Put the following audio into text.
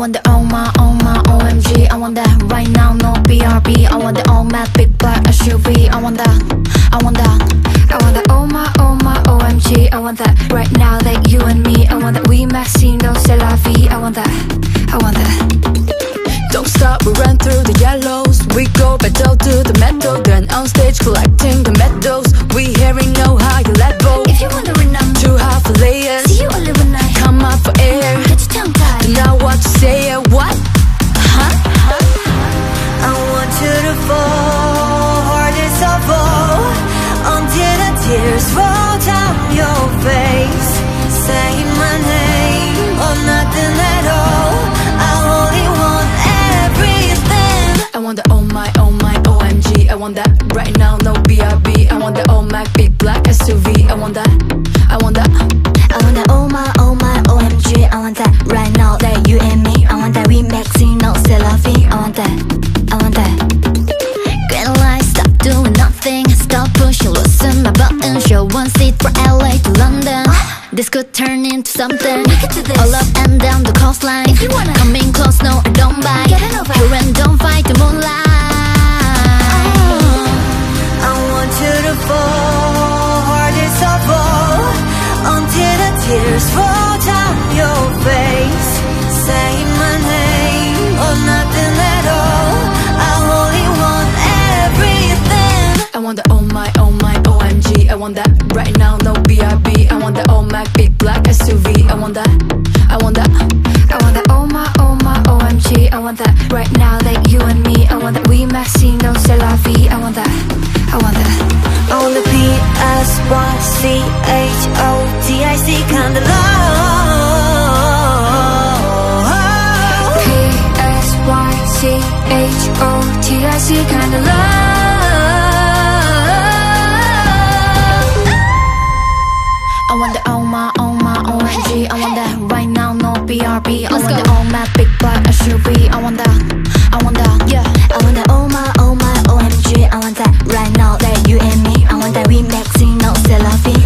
want the OMG. I want that right now, no BRB. I want the all matte big black SUV. I want that, I want that. I want that OMG. I want that right now, like you and me. I want that we maxi, no c'est la vie. I want that, I want that. Don't stop, we run through the yellows. We go battle to the metal, then on stage collecting the medals. We hearing no higher level. If you wondering, I'm too high for layers. see you only when I Come up for air. get your tongue tied. Don't know what to say. What? Huh? I want you to fall, hardest of all, until the tears roll down your face. Say my name or nothing at all. I only want everything. I want the OMG. I want that right now, no BRB. I want the all Mac big black SUV. I want that, I want that. I want that OMG. I want that right now, that you and me. I want that we maxi, no c'est la vie. I want that, I want that. Green light, stop doing nothing. Stop pushing, loosen my button. Show one seat for LA to London. This could turn into something. We could do this. All up and down the coastline. If you wanna come in close, no, I don't bite. Get it over. Here and don't fight the moonlight. I want you to fall, hardest of all, until the tears roll down your face. Say my name or nothing at all. I only want everything. I want the OMG. I want that right now, no BRB. I want the all Mac big black SUV. I want that, I want that. I want that OMG. I want that right now, like you and me. I want that we maxi, no c'est la vie. I want that, I want that. I want the PSYCHOTIC kind of love. PSYCHOTIC kind of love. I want the OMG. I want that right now, no BRB. I want the all matte big black SUV. I want that, I want that. Yeah, I want that OMG. I want that right now, that you and me. I want that we maxi, no c'est la vie.